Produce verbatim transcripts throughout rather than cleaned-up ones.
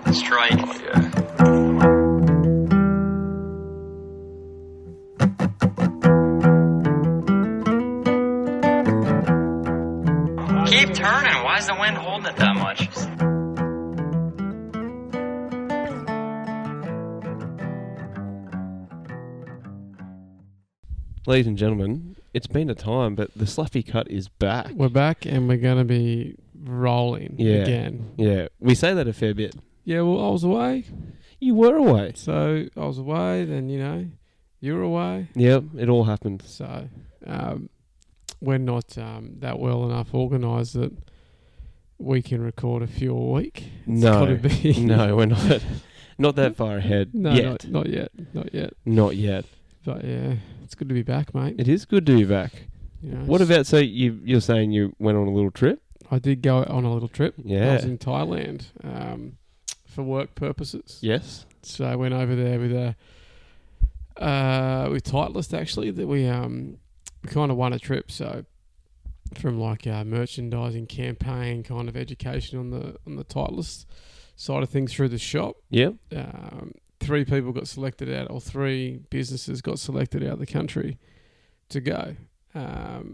Strike. Oh, yeah. Keep turning. Why is the wind holding it that much? Ladies and gentlemen, it's been a time, but the Slaffy Cut is back. We're back and we're going to be rolling Yeah. again. Yeah, we say that a fair bit. Yeah, well, I was away. You were away. So I was away, then, you know, you were away. Yep, it all happened. So um, we're not um, that well enough organised that we can record a few a week. It's No, gotta be no, we're not. Not that far ahead no, yet. Not, not yet. Not yet. Not yet. But yeah, it's good to be back, mate. It is good to be back. You know, What it's- about, so you, you're saying you went on a little trip? I did go on a little trip. I Yeah. was in Thailand um, for work purposes. Yes. So I went over there with a uh, with Titleist actually. That we um we kind of won a trip. So from like a merchandising campaign, kind of education on the on the Titleist side of things through the shop. Yep. Um, three people got selected out, or three businesses got selected out of the country to go. Um,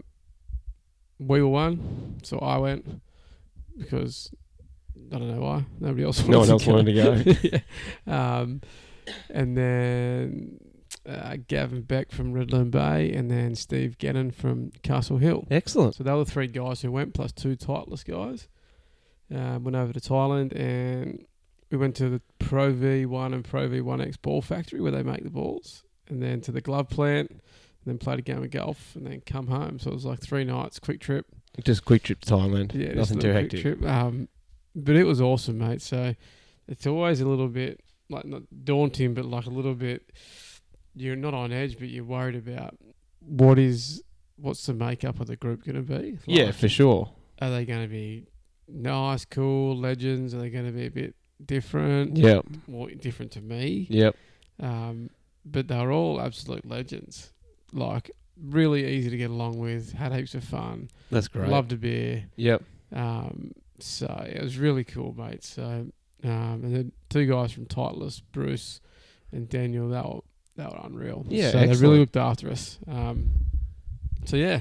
we were one, so I went because I don't know why nobody else wanted No one to else go. wanted to go. yeah. Um, and then uh, Gavin Beck from Redland Bay, and then Steve Gannon from Castle Hill. Excellent. So they were the three guys who went, plus two Titleist guys. Uh, went over to Thailand, and we went to the Pro V one and Pro V one X ball factory where they make the balls, and then to the glove plant, and then played a game of golf, and then come home. So it was like three nights, quick trip. Just a quick trip to Thailand. Yeah, just Nothing a too little hectic. quick trip. Um, but it was awesome, mate. So it's always a little bit like not daunting, but like a little bit. You're not on edge, but you're worried about what is what's the makeup of the group going to be. Like, Yeah, for sure. are they going to be nice, cool legends? Are they going to be a bit different? Yep. More different to me. Yep. Um, but they're all absolute legends. Like really easy to get along with. Had heaps of fun. That's great. Loved a beer. Yep. Um, so it was really cool, mate. So um, and then two guys from Titleist, Bruce and Daniel, they were they were unreal. Yeah, so they excellent. really looked after us. Um, so yeah,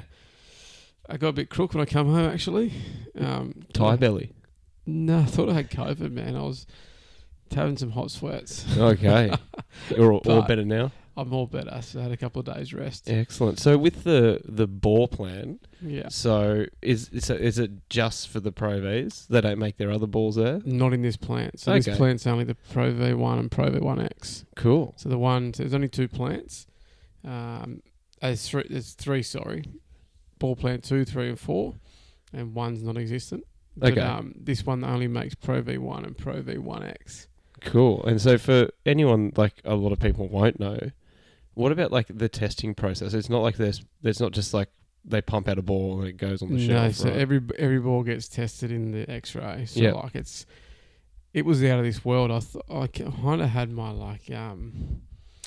I got a bit crook when I come home. Actually, um, Thai belly. No, I thought I had COVID, man. I was having some hot sweats. Okay. You're all, all But- better now? I'm all better. So I had a couple of days rest. Excellent. So with the, the ball plan, Yeah. so is is it, is it just for the Pro Vs? They don't make their other balls there? Not in this plant. So Okay. this plant's only the Pro V one and Pro V one X. Cool. So the one, so there's only two plants. Um, there's three. There's three. Sorry, ball plant two, three, and four, and one's non-existent. But, Okay. Um, this one only makes Pro V one and Pro V one X. Cool. And so for anyone, like a lot of people won't know, what about like the testing process? It's not like there's there's not just like they pump out a ball and it goes on the No, shelf. so right? every every ball gets tested in the X-ray. So Yep. like it's, it was out of this world. I th- I kind of had my like um,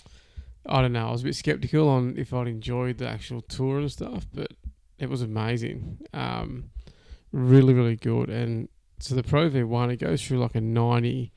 I don't know. I was a bit skeptical on if I'd enjoyed the actual tour and stuff, but it was amazing. Um, really really good. And so the Pro V one, it goes through like a ninety,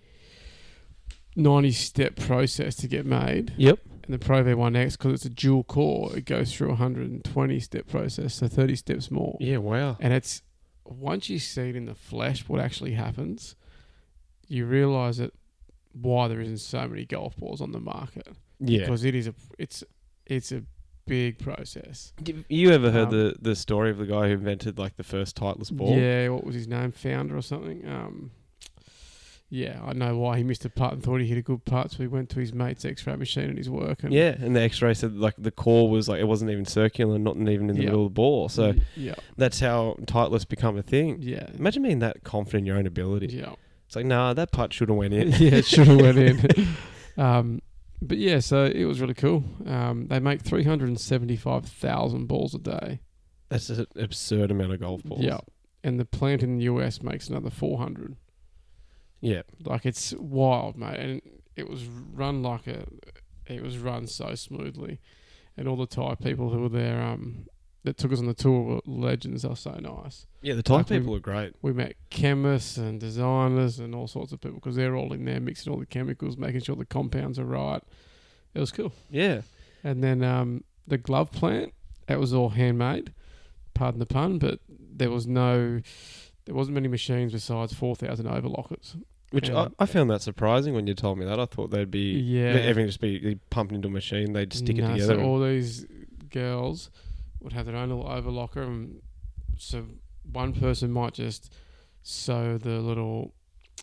ninety step process to get made. Yep. And the Pro V one X, because it's a dual core, it goes through a one hundred twenty step process, so thirty steps more. Yeah, wow. And it's, once you see it in the flesh, what actually happens, you realise that why there isn't so many golf balls on the market. Yeah. Because it is a, it's, it's a big process. Have you ever heard Um, the, the story of the guy who invented like the first Titleist ball? Yeah, what was his name? Founder or something? Um, yeah, I know why he missed a putt and thought he hit a good putt, so he went to his mate's X-ray machine and his work. And Yeah, and the X-ray said like the core was like it wasn't even circular, not even in the Yeah. middle of the ball. So yeah, that's how Titleist become a thing. yeah, Imagine being that confident in your own ability. yeah. It's like, nah, that putt should have went in. Yeah, it should have went in. um, but yeah, so it was really cool. Um, they make three hundred seventy-five thousand balls a day. That's an absurd amount of golf balls. Yeah, and the plant in the U S makes another four hundred. Yeah. Like it's wild, mate. And it was run like a, it was run so smoothly, and all the Thai people who were there, um, that took us on the tour were legends. They were so nice. Yeah, the Thai Like we- people are great. We met chemists and designers and all sorts of people because they're all in there mixing all the chemicals, making sure the compounds are right. It was cool. Yeah. And then um, the glove plant, that was all handmade. Pardon the pun, but there was no, there wasn't many machines besides four thousand overlockers. Which Yeah. I, I found that surprising when you told me that. I thought they'd be Yeah. everything just be pumped into a machine. They'd stick it No, together. So all these girls would have their own little overlocker, and so one person might just sew the little,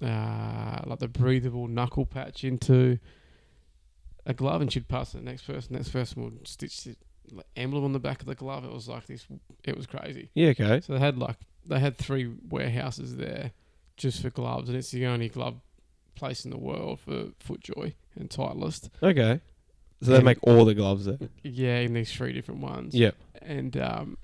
uh, like the breathable knuckle patch into a glove, and she'd pass it to the next person. Next person would stitch the like, emblem on the back of the glove. It was like this. It was crazy. yeah, okay. So they had like they had three warehouses there just for gloves, and it's the only glove place in the world for FootJoy and Titleist. Okay. So they And- make all the gloves there. Yeah, in these three different ones. Yep. And um,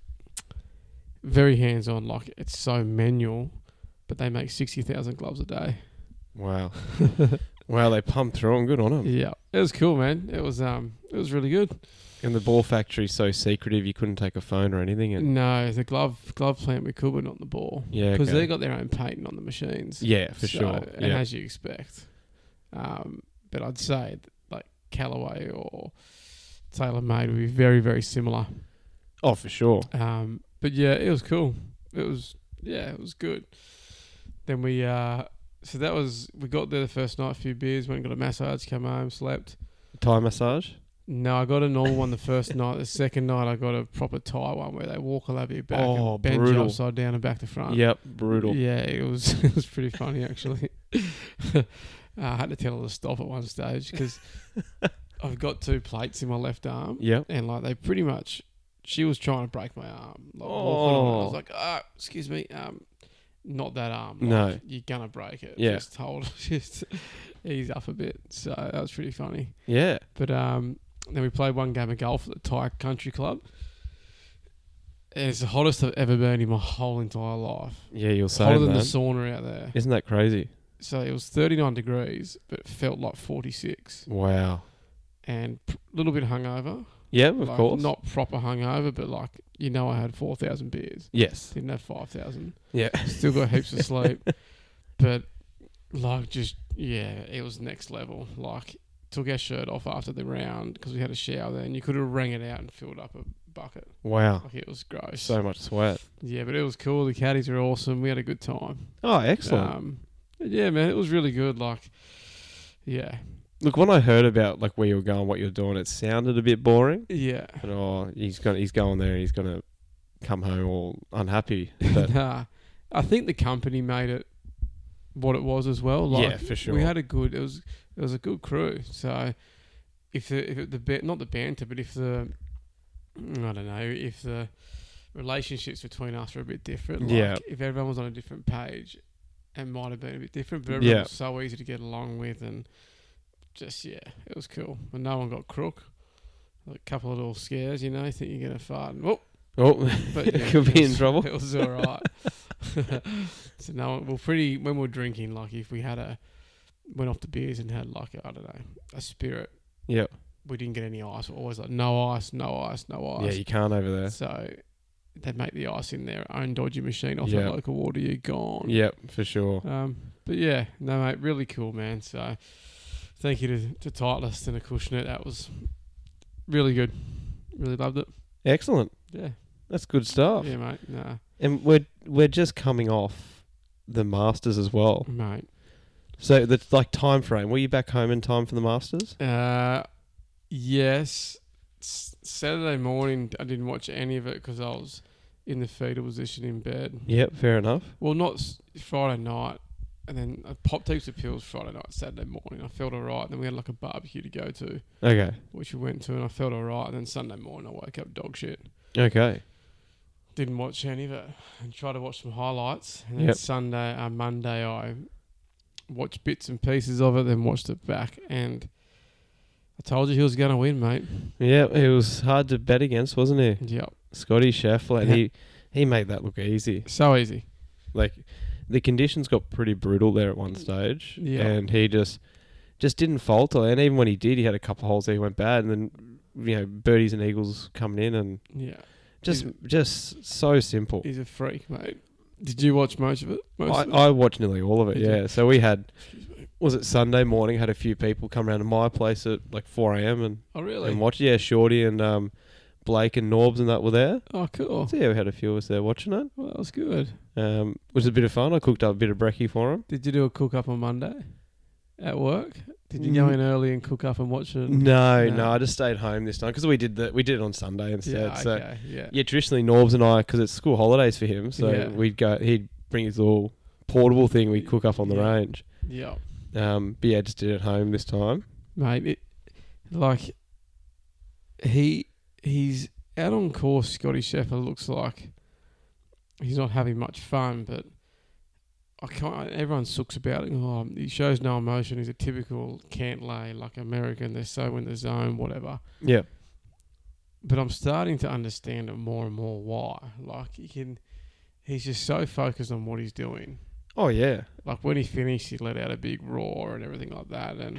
very hands on. Like it's so manual, but they make sixty thousand gloves a day. Wow. Wow, they pumped through them. Good on them. Yeah, it was cool, man. It was um, it was really good. And the ball factory's so secretive, you couldn't take a phone or anything. And No, the glove glove plant we could, but not the ball. yeah, Because okay. they got their own patent on the machines. yeah, for So- sure. And Yeah. as you expect. Um, but I'd say like Callaway or TaylorMade would be very, very similar. Oh, for sure. Um, but yeah, it was cool. It was, yeah, it was good. Then we, uh, so that was, we got there the first night, a few beers, went and got a massage, come home, slept. Thai massage. No, I got a normal one the first night. The second night, I got a proper Thai one where they walk all over your back Oh, and bend you brutal. upside down and back to front. Yep, brutal. Yeah, it was it was pretty funny actually. uh, I had to tell her to stop at one stage because I've got two plates in my left arm, Yep. and like they pretty much, she was trying to break my arm. Like, walking on it. I was Oh. like, ah, excuse me, um, not that arm. Like, No. you're gonna break it. Yeah. Just hold, just ease up a bit. So that was pretty funny. Yeah. But um, then we played one game of golf at the Thai Country Club. And it's the hottest I've ever been in my whole entire life. Yeah, you'll say Hotter than that. the sauna out there. Isn't that crazy? So it was thirty-nine degrees, but it felt like forty-six. Wow. And a little bit hungover. Yeah, of Like, course. Not proper hungover, but like, you know, I had four thousand beers. Yes. Didn't have five thousand. Yeah. Still got heaps of sleep. But, like, just, yeah, it was next level. Like, took our shirt off after the round because we had a shower there, and you could have wrung it out and filled up a bucket. Wow. Like, it was gross. So much sweat. Yeah, but it was cool. The caddies were awesome. We had a good time. Oh, excellent. Um, yeah, man, it was really good. Like, yeah. Look, when I heard about like where you were going, what you were doing, it sounded a bit boring. Yeah. And oh, he's going, he's going there. He's going to come home all unhappy. But Nah, I think the company made it what it was as well. Like, yeah, for sure. We had a good. It was it was a good crew. So if the if it, the ba- not the banter, but if the I don't know if the relationships between us were a bit different. Like, Yeah. if everyone was on a different page, it might have been a bit different. But everyone Yeah. was so easy to get along with, and just yeah, it was cool. But no one got crook. A couple of little scares, you know. Think you're gonna fart, and, whoop. oh, But yeah, could it be in was- trouble. It was all right. So no, well, pretty when we were drinking, like if we had a went off the beers and had like a, I don't know a spirit, Yep. we didn't get any ice. We're always like no ice, no ice, no Yeah, ice. you can't over there. So they'd make the ice in their own dodgy machine off Yeah. that local water. You're gone. Yep, for sure. Um, but yeah, no mate, really cool, man. So thank you to to Titleist and Acushnet. That was really good. Really loved it. Excellent. Yeah, That's good stuff. yeah, mate. Nah, And we're we're just coming off the Masters as well. mate. So the like time frame. Were you back home in time for the Masters? Uh, yes. S- Saturday morning, I didn't watch any of it because I was in the fetal position in bed. Yep, fair enough. Well, not s- Friday night, and then I popped heaps of pills Friday night, Saturday morning. I felt alright. Then we had like a barbecue to go to, Okay. which we went to, and I felt alright. And then Sunday morning, I woke up dog shit. Okay. Didn't watch any of it, and tried to watch some highlights. And then Yep. Sunday, uh, Monday, I watched bits and pieces of it, then watched it back, and I told you he was going to win, mate. Yeah, it was hard to bet against, wasn't he? Yep. Scotty Scheffler, and Yeah. he he made that look easy. So easy. Like the conditions got pretty brutal there at one stage, Yeah. and he just just didn't falter. And even when he did, he had a couple of holes that he went bad, and then you know birdies and eagles coming in, and Yeah. Just, He's, just so simple. he's a freak, mate. Did you watch most of it? Most I, of it? I watched nearly all of it. Did you? Yeah. So we had, Excuse me. was it Sunday morning? Had a few people come around to my place at like four a m and Oh, really? and watch. Yeah, Shorty and um, Blake and Norbs and that were there. Oh, cool. So yeah, we had a few of us there watching it. Well, that was good. Um, it was a bit of fun. I cooked up a bit of brekkie for them. Did you do a cook up on Monday at work? Did you go Mm. in early and cook up and watch it? No, No. no, I just stayed home this time because we did the we did it on Sunday instead. Yeah, So okay, yeah. yeah, traditionally Norbs and I, because it's school holidays for him, so Yeah. we'd go. He'd bring his little portable thing. We'd cook up on the Yeah. range. Yeah. Um, but yeah, just did it at home this time. Mate, it, like, he he's out on course, Scotty Scheffler looks like he's not having much fun, but I can't, everyone sooks about it. Oh, he shows no emotion. He's a typical Cantlay, like American. They're so in the zone, whatever. Yeah, But I'm starting to understand it more and more why. Like, he can, he's just so focused on what he's doing. oh yeah, Like, when he finished, he let out a big roar and everything like that. And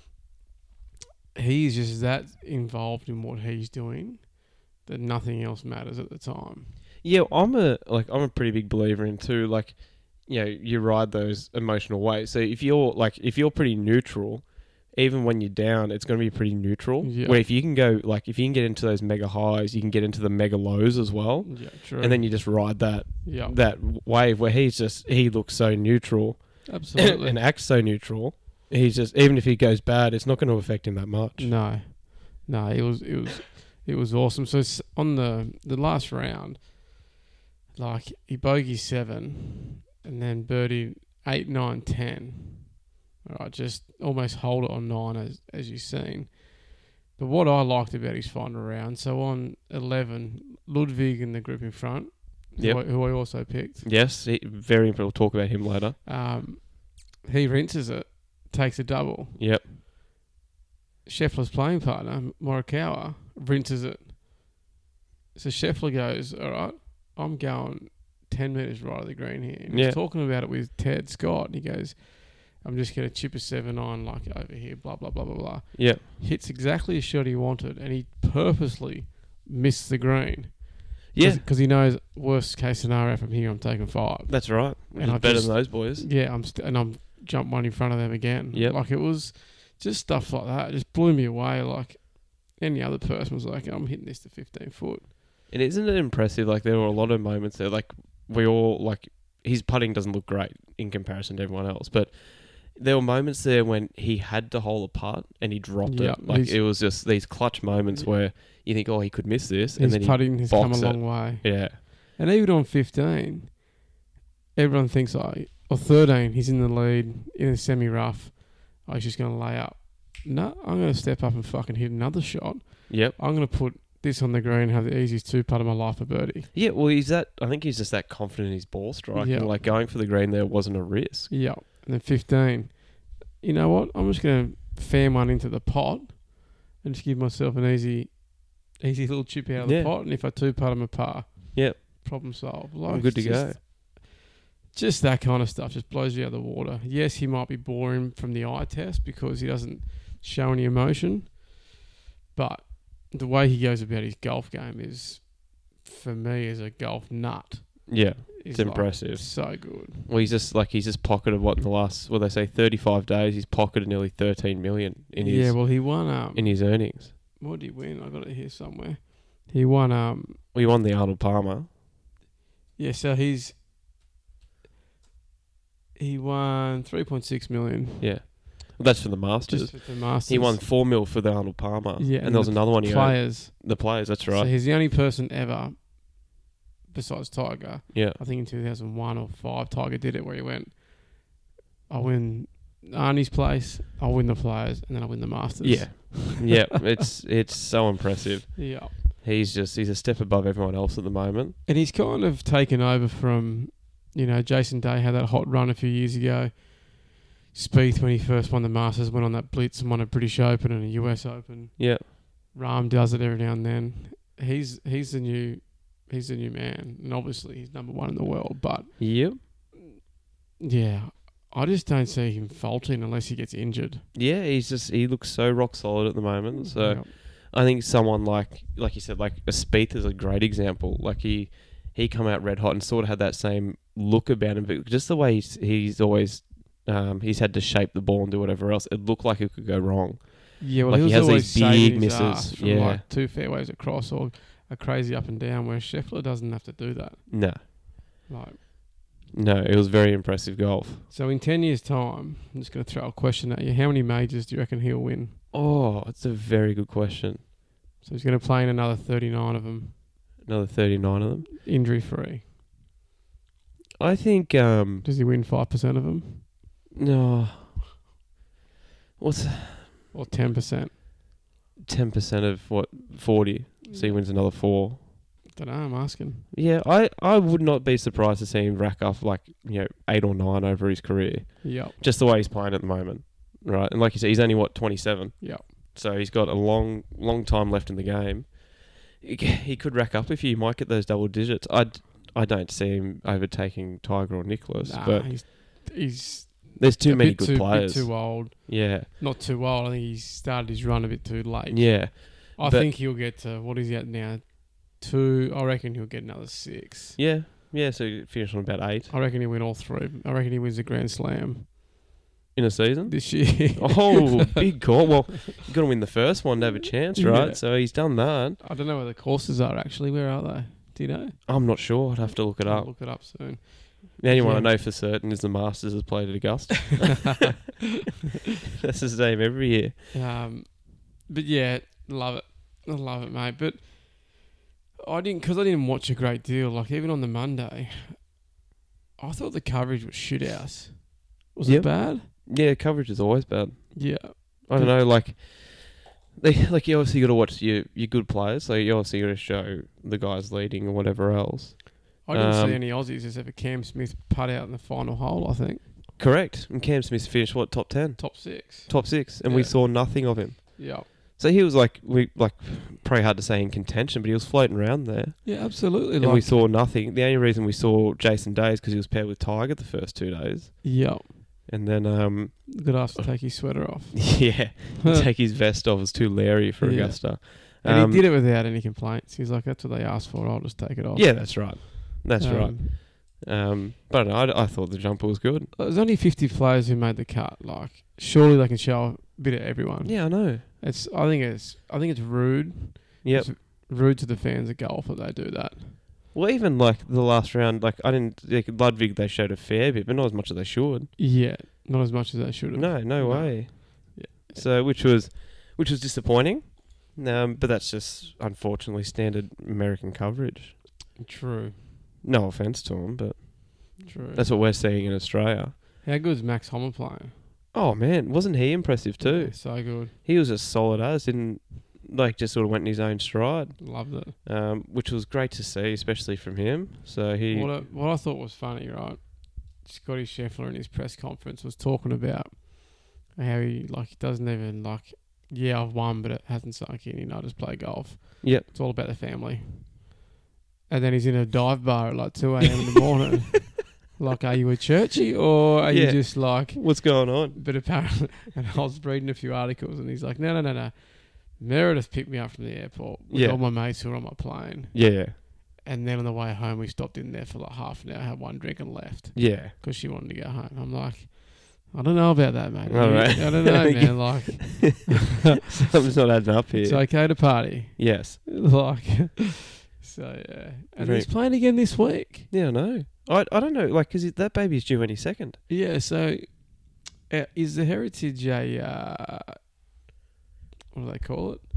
he's just that involved in what he's doing that nothing else matters at the time. yeah. I'm a like I'm a pretty big believer in too. Like, you know, you ride those emotional waves. So if you're like if you're pretty neutral, even when you're down, it's going to be pretty neutral. Yeah. Where if you can go like if you can get into those mega highs, you can get into the mega lows as well. Yeah, true. And then you just ride that yeah, that wave where he's just he looks so neutral absolutely. and acts so neutral. He's just even if he goes bad, it's not going to affect him that much. No, no, it was it was it was awesome. So s- on the the last round, like he bogey seven, and then birdie eight, nine, ten. All right, just almost hold it on nine as as you've seen. But what I liked about his final round, so on eleven, Ludwig in the group in front, who, Yep. I, who I also picked. Yes, he, very important. We'll talk about him later. Um, he rinses it, takes a double. Yep. Scheffler's playing partner, Morikawa, rinses it. So Scheffler goes, all right, I'm going ten metres right of the green here. And Yeah. he's talking about it with Ted Scott. And he goes, I'm just going to chip a seven on like over here, blah, blah, blah, blah, blah. Yep. Hits exactly a shot he wanted, and he purposely missed the green. Yeah, Because he knows, worst case scenario from here, I'm taking five. that's right. Which And is I better just- than those boys. Yeah, I'm st- and I'm jump one in front of them again. Yep. Like, it was just stuff like that. It just blew me away. Like, any other person was like, I'm hitting this to fifteen foot. And isn't it impressive? Like there were a lot of moments there. Like we all like his putting doesn't look great in comparison to everyone else, but there were moments there when he had to hold a putt and he dropped Yeah, it. Like he's- it was just these clutch moments Yeah. where you think, oh, he could miss this, and His then he, putting has come a box long it. way. yeah, And even on fifteen, everyone thinks, like, or thirteen, he's in the lead in a semi rough. Oh, he's just going to lay up. No, I'm going to step up and fucking hit another shot. yep, I'm going to put this on the green and have the easiest two putt of my life for birdie. yeah. Well, he's that. I think he's just that confident in his ball strike. Yeah. And like going for the green there wasn't a risk. Yeah. And then fifteen, you know what? I'm just going to fan one into the pot and just give myself an easy, easy little chip out of Yeah. the pot. And if I two putt, I'm a par. Yep. Problem solved. I'm Like, good to it's just, go. Just that kind of stuff just blows you out of the water. Yes, he might be boring from the eye test because he doesn't show any emotion, but the way he goes about his golf game is, for me, as a golf nut, Yeah, is it's impressive. So good. Well, he's just like he's just pocketed what in the last well they say thirty-five days he's pocketed nearly thirteen million in his Yeah, well, he won. Um, in his earnings. what did he win? I got it here somewhere. He won. Um, Well, he won the Arnold Palmer. yeah, so he's he won three point six million. Yeah, well, that's for the Masters. Just for the Masters. He won four mil for the Arnold Palmer. Yeah, and, and there was the another one he earned. players. The players, that's So right. he's the only person ever, besides Tiger. Yeah, I think in two thousand one or five, Tiger did it where he went, I win Arnie's place, I'll win the players, and then I win the Masters. yeah, yeah. It's it's so impressive. Yeah. He's just he's a step above everyone else at the moment. And he's kind of taken over from, you know, Jason Day had that hot run a few years ago. Spieth, when he first won the Masters, went on that blitz and won a British Open and a U S Open. Yeah, Rahm does it every now and then. He's he's the new he's the new man, and obviously he's number one in the world. But yep, yeah, I just don't see him faulting unless he gets injured. yeah. He's just he looks so rock solid at the moment. So Yeah. I think someone like, like you said, like a Spieth is a great example. Like he, he come out red hot and sort of had that same look about him, but just the way he's, he's always, um, he's had to shape the ball and do whatever else. It looked like it could go wrong. Yeah, well, Like, he he was has always these saving big his misses, ass from yeah. like two fairways across or a crazy up and down, where Scheffler doesn't have to do that. No, Like, no, it was very impressive golf. so in ten years' time, I'm just going to throw a question at you. How many majors do you reckon he'll win? Oh, it's a very good question. So he's going to play in another thirty-nine of them, Another thirty-nine of them. injury free. I think, um, Does he win five percent of them no, what's or ten percent? ten percent of what, forty? So he wins another four. Don't know. I'm asking. Yeah, I, I would not be surprised to see him rack up like, you know, eight or nine over his career. Yep. Just the way he's playing at the moment. Right. And like you said, he's only, what, twenty-seven? Yep. So he's got a long, long time left in the game. He, he could rack up a few. He might get those double digits. I, I don't see him overtaking Tiger or Nicholas, Nah, but he's he's there's too a many bit good too, players. Bit too old. Yeah. Not too old. I think he started his run a bit too late. Yeah. I but- think he'll get to, what is he at now? Two. I reckon he'll get another six. Yeah. Yeah. So he finished on about eight I reckon he'll win all three. I reckon he wins the Grand Slam in a season. this year. Oh, big call. Well, you've got to win the first one to have a chance, right? Yeah. So he's done that. I don't know where the courses are actually. Where are they? Do you know? I'm not sure. I'd have to look it I'll up. look it up soon. The only one I Yeah. know for certain is the Masters has played at Augusta. That's his name every year. Um, but yeah, love it. I love it, mate. But I didn't, because I didn't watch a great deal. Like, even on the Monday, I thought the coverage was shit house. Was Yep. it bad? Yeah, coverage is always bad. Yeah. I don't know, like they like you obviously got to watch your your good players. So you obviously got to show the guys leading or whatever else. I didn't Um, see any Aussies except for Cam Smith putt out in the final hole, I think. Correct. And Cam Smith finished what, top ten, Top six. top six, and we Yeah. saw nothing of him. Yeah. So he was like we like probably hard to say in contention, but he was floating around there, Yeah, absolutely. and like, we saw nothing. The only reason we saw Jason Day is because he was paired with Tiger the first two days, yeah. and then um Good ask to take his sweater off. yeah, take his vest off. It was too leery for Yeah. Augusta. And Um, he did it without any complaints. He's like, that's what they asked for. I'll just take it off. Yeah, that's right. That's right. Um, Um, but I, I thought the jumper was good. There's only fifty players who made the cut. Like, surely they can show a bit of everyone. Yeah, I know. It's. I think it's. I think it's rude. Yep. It's rude to the fans of golf that they do that. Well, even like the last round, like I didn't. Like Ludwig, they showed a fair bit, but not as much as they should. Yeah, not as much as they should have. No, no, way. Yeah. So, which was, which was disappointing. Um, but that's just unfortunately standard American coverage. True. No offense to them, but True. that's what we're seeing in Australia. How good is Max Homer playing? Oh man, wasn't he impressive too? Yeah, so good. He was as solid as, didn't like just sort of went in his own stride. Loved it. Um, which was great to see, especially from him. So he, What I, what I thought was funny, right? Scotty Scheffler in his press conference was talking about how he like he doesn't even like. Yeah, I've won, but it hasn't sunk in. You know, I just play golf. yep, It's all about the family. And then he's in a dive bar at like two a.m. in the morning. Like, are you a churchy or are Yeah. you just like... what's going on? But apparently... And I was reading a few articles and he's like, no, no, no, no. Meredith picked me up from the airport with Yeah. all my mates who were on my plane. Yeah, And then on the way home, we stopped in there for like half an hour, had one drink and left yeah. because she wanted to go home. I'm like, I don't know about that, mate. All You- right. I don't know, man. Like, Something's not adding up here. it's okay to party. Yes. Like... So, yeah. And Very- he's playing again this week. Yeah, I know. I I don't know, like, because that baby's due any second. Yeah, so uh, is the Heritage a, uh, what do they call it?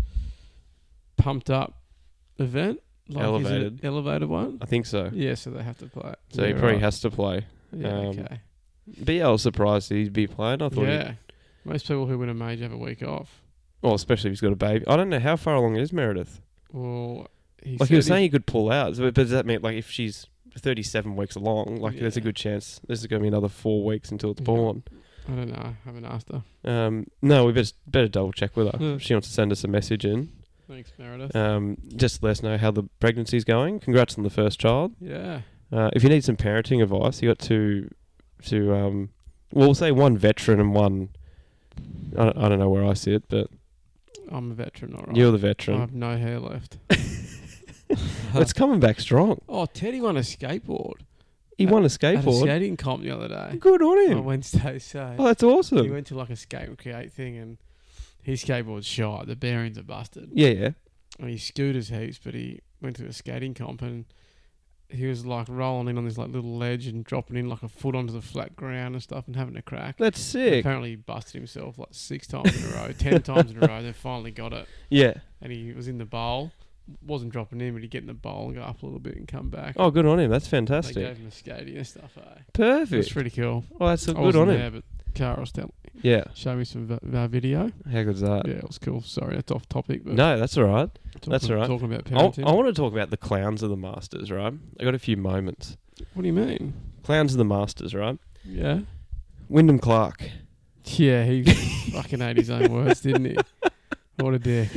Pumped up event? Like, is it an Elevated. elevated one? I think so. Yeah, so they have to play it. So he Yeah, probably right. has to play. Yeah, um, okay. But yeah, I was surprised he'd be playing. I thought, Yeah. he'd, Most people who win a major have a week off. well, especially if he's got a baby. I don't know how far along is Meredith. Well, he Like he was said saying, he could pull out. So, but does that mean like if she's thirty-seven weeks along, like there's a Yeah. good chance there's going to be another four weeks until it's Yeah. born. I don't know. I haven't asked her. Um, no, we better better double check with her. Yeah. If she wants to send us a message in. Thanks, Meredith. Um, just let us know how the pregnancy's going. Congrats on the first child. yeah. Uh, if you need some parenting advice, you got two, two. Um, well, we'll say one veteran and one. I don't, I don't know where I sit, but I'm a veteran, all right. You're the I veteran. have no hair left. It's coming back strong. Oh, Teddy won a skateboard. He won a At a skateboard. skating comp the other day. Good on On him. Wednesday, so Oh, that's he awesome. went to like a skate and create thing, and his skateboard's shot. The bearings are busted. Yeah, yeah. And he scooters heaps, but he went to a skating comp and he was like rolling in on this like little ledge and dropping in like a foot onto the flat ground and stuff and having a crack. That's sick. Apparently he busted himself like six times in a row, ten times in a row. They finally got it, Yeah. and he was in the bowl. Wasn't dropping in, but he'd get in the bowl and go up a little bit and come back. Oh, good on him. That's They fantastic. gave him a skating and stuff. Eh? It was Perfect. pretty cool. Oh, that's so I good wasn't on him. there, but Cara was telling, Yeah. showed me some v- uh, video. How good's that? Yeah, it was cool. Sorry, that's off topic. But No, that's all right. talking, that's all right. Talking about I, parenting. I want to talk about the clowns of the Masters, right? I got a few moments. What do you mean? Clowns of the Masters, right? Yeah. Wyndham Clark. Yeah, he fucking ate his own words, didn't he? What a dick.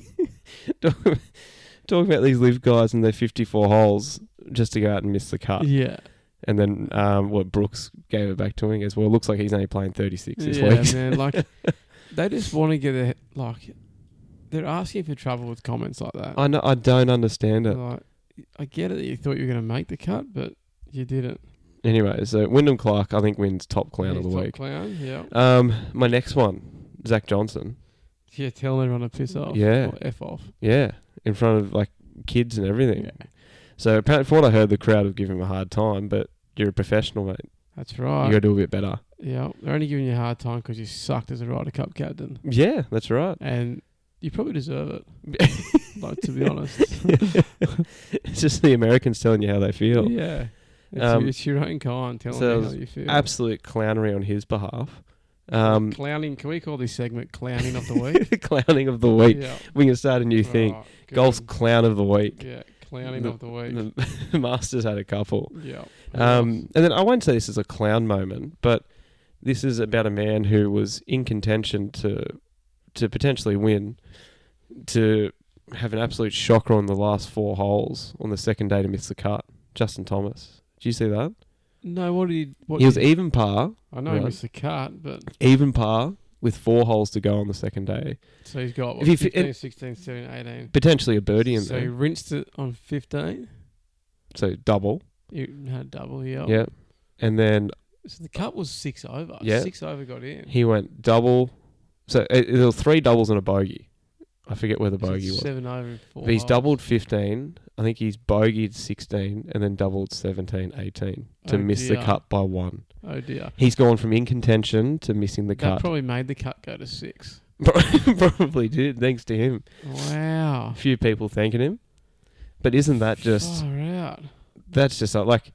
Talking about these live guys and their fifty-four holes just to go out and miss the cut. Yeah. And then um, what Brooks gave it back to him as well. It looks like he's only playing thirty-six this yeah, week. man. Like, they just want to get a, like, they're asking for trouble with comments like that. I know. I don't understand it. Like, I get it that you thought you were going to make the cut, but you didn't. Anyway, so Wyndham Clark, I think, wins top clown He's of the top week. Clown, yeah. Um, my next one, Zach Johnson. Yeah, telling everyone to piss off. Yeah. Or F off. Yeah, in front of like kids and everything. Yeah. So apparently, from what I heard, the crowd have given him a hard time. But you're a professional, mate. That's You right. got to do a bit better. Yeah. They're only giving you a hard time because you sucked as a Ryder Cup captain. Yeah, that's right. And you probably deserve it. Like, to be honest. It's just the Americans telling you how they feel. Yeah. It's, Um, it's your own kind telling so you it how was you feel. Absolute clownery on his behalf. Um, Clowning. Can we call this segment Clowning of the Week? clowning of the week. Yeah. We can start a new thing. Right, good. Golf's clown of the week. Yeah. Clowning The- of the week. The Masters had a couple. Yeah. Um, and then I won't say this is a clown moment, but this is about a man who was in contention to to potentially win, to have an absolute shocker on the last four holes on the second day to miss the cut. Justin Thomas. Did you see that? No, what did he... What He was did even par, I know he right. missed the cut, but... even par with four holes to go on the second day. So he's got, what, If he fi- fifteen, it- sixteen, seventeen, eighteen. Potentially a birdie in So he there. rinsed it on fifteen. So double. You had double, yeah. Yeah. And then So the cut was six over. Yeah. Six over got in. he went double. So it, there were three doubles and a bogey. I forget where the So bogey it's was. Seven over in four. But he's holes. doubled fifteen. I think he's bogeyed sixteen and then doubled seventeen, eighteen to Oh miss the dear. cut by one. Oh dear. He's gone from in contention to missing the That cut. probably made the cut go to six. Probably did, thanks to him. Wow. A few people thanking him. But isn't that just... Far out. That's just uh, like...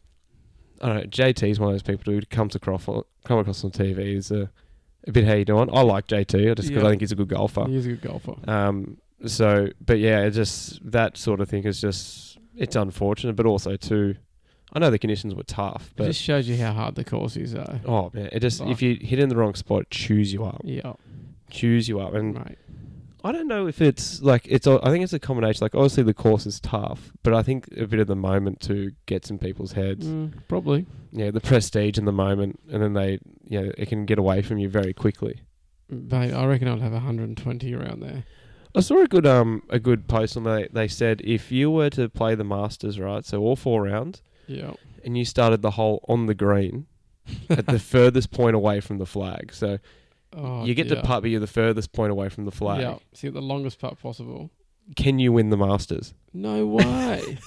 I don't know, J T's one of those people who comes across, come across on T V is a, a bit how you doing. I like J T just because Yeah. I think he's a good golfer. He is a good golfer. Um, so, but yeah, it just that sort of thing is just it's unfortunate, but also too. I know the conditions were tough, It but just shows you how hard the course is, though. oh man, it just Like- if you hit in the wrong spot, it chews you up, Yeah. chews you up, and Mate. I don't know if it's like it's. a- I think it's a combination. Like obviously the course is tough, but I think a bit of the moment to get in people's heads. Mm, probably. Yeah, the prestige in the moment, and then they, you know, it can get away from you very quickly. Mate, I reckon I'd have one hundred twenty around there. I saw a good um a good post on they they said if you were to play the Masters, right, so all four rounds, Yeah. and you started the hole on the green at the furthest point away from the flag. So Oh, you get dear. to putt, but you're the furthest point away from the flag. Yeah. So you get the longest putt possible. Can you win the Masters? No way.